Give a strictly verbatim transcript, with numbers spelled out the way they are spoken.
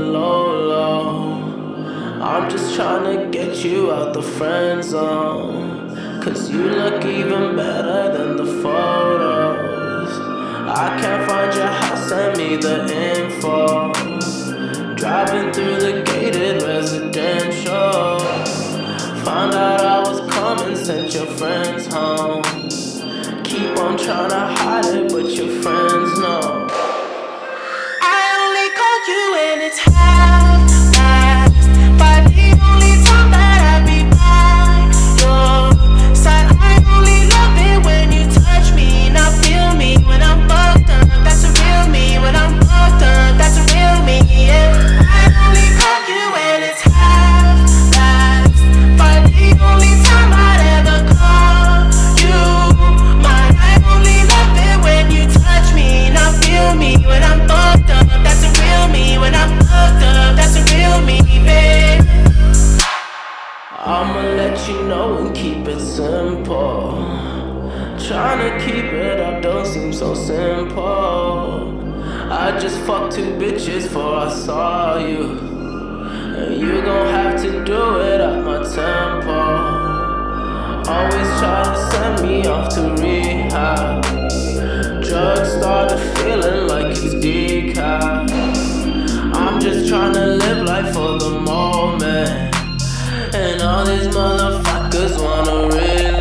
low, low. I'm just tryna get you out the friend zone, cause you look even better than the photos. I can't find your house, send me the info. Driving through the gated residential, found out I was coming, sent your friends home. Keep on trying to hide it, but your friends know. I only call you when it's half past five, the only time that I be by your side. I only love it when you touch me, not feel me when I'm fucked up. That's a real me. When I'm fucked up, that's a real me, yeah. I only call you when it's half past five, the only time I'd ever call you mine. I only love it when you touch me, not feel me when I'm fucked up. That's a real me. When I'm fucked up, that's a real me, babe. I'ma let you know and keep it simple. Tryna keep it up don't seem so simple. I just fucked two bitches before I saw you, and you gon' have to do it at my tempo. Always try to send me off to rehab. Drugs started feeling like it's decaf. I'm just tryna live life for the moment, and all these motherfuckers wanna relive.